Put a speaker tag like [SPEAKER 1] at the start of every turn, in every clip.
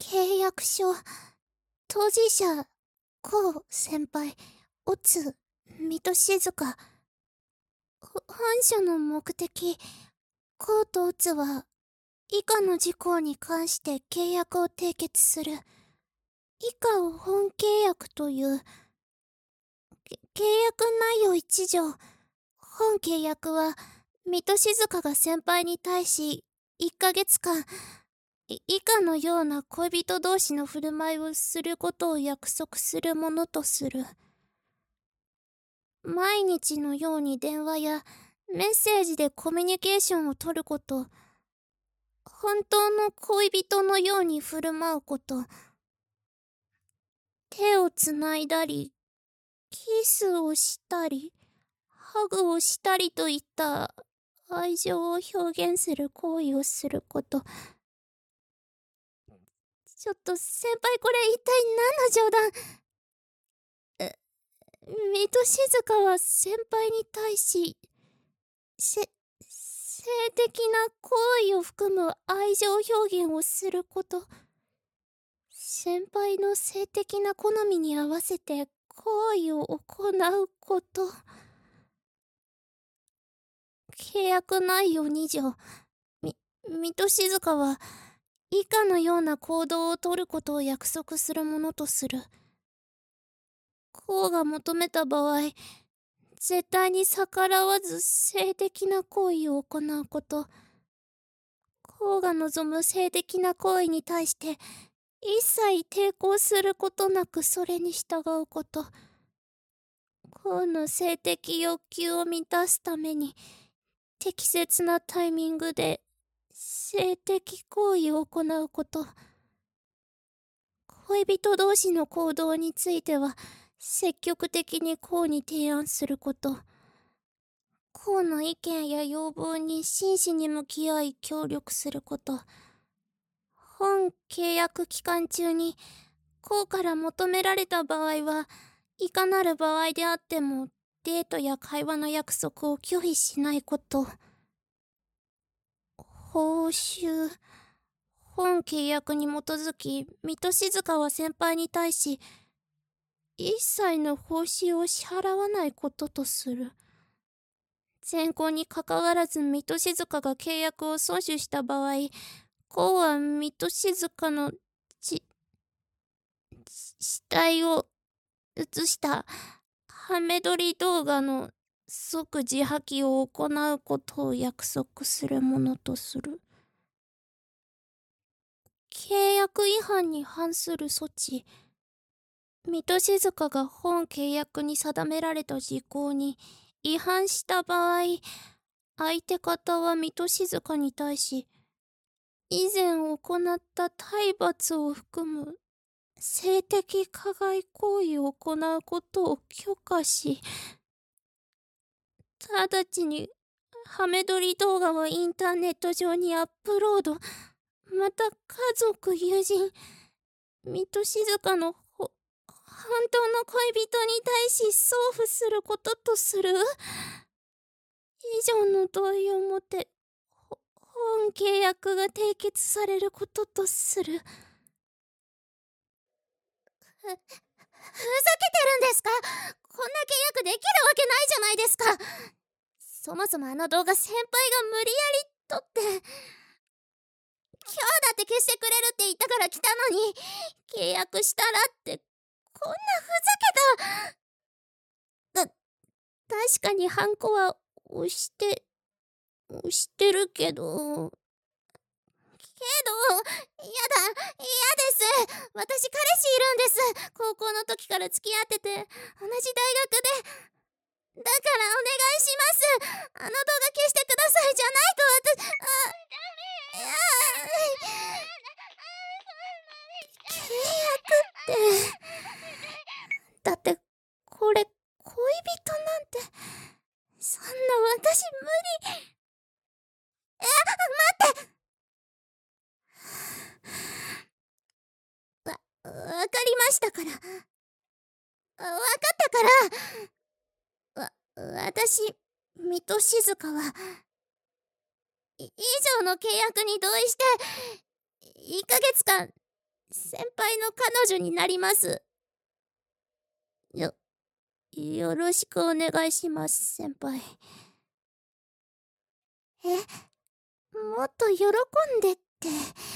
[SPEAKER 1] 契約書、当事者、こう先輩、オツ、水戸静香。本書の目的、こうとオツは、以下の事項に関して契約を締結する。以下を本契約という。契約内容1条。本契約は、水戸静香が先輩に対し、1ヶ月間、以下のような恋人同士の振る舞いをすることを約束するものとする。毎日のように電話やメッセージでコミュニケーションを取ること。本当の恋人のように振る舞うこと。手をつないだり、キスをしたり、ハグをしたりといった愛情を表現する行為をすること。ちょっと先輩、これ一体何の冗談？水戸静香は先輩に対し、性的な行為を含む愛情表現をすること。先輩の性的な好みに合わせて行為を行うこと。契約内容2条。水戸静香は、以下のような行動をとることを約束するものとする。こうが求めた場合、絶対に逆らわず性的な行為を行うこと。こうが望む性的な行為に対して、一切抵抗することなくそれに従うこと。こうの性的欲求を満たすために、適切なタイミングで性的行為を行うこと。恋人同士の行動については、積極的にこうに提案すること。こうの意見や要望に真摯に向き合い協力すること。本契約期間中に、こうから求められた場合は、いかなる場合であっても、デートや会話の約束を拒否しないこと。報酬。本契約に基づき、水戸静香は先輩に対し、一切の報酬を支払わないこととする。前項にかかわらず水戸静香が契約を遵守した場合、こうは水戸静香の死体を写したハメ撮り動画の即自破棄を行うことを約束するものとする。契約違反に反する措置。水戸静香が本契約に定められた事項に違反した場合、相手方は水戸静香に対し、以前行った体罰を含む性的加害行為を行うことを許可し、直ちにハメ撮り動画をインターネット上にアップロード、また家族、友人、水戸静香の本当の恋人に対し送付することとする。以上の同意をもて、本契約が締結されることとする。ふざけてるんですか？こんな契約できるわけないじゃないですか。そもそもあの動画先輩が無理やり撮って、今日だって消してくれるって言ったから来たのに、契約したらってこんなふざけた。確かにハンコは押してるけど、やです。私彼氏いるんです。高校の時から付き合ってて、同じ大学で。だからお願いします。あの動画消してください。じゃないと私、契約って。だって、これ、恋人なんて、そんな私無理。待って。わかりましたから。わかったから。私、水戸静香は、以上の契約に同意して、1ヶ月間、 先輩の彼女になります。よろしくお願いします、先輩。もっと喜んでって。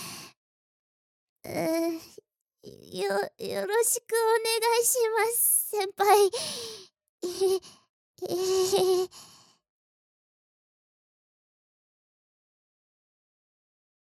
[SPEAKER 1] よろしくお願いします、先輩。え、え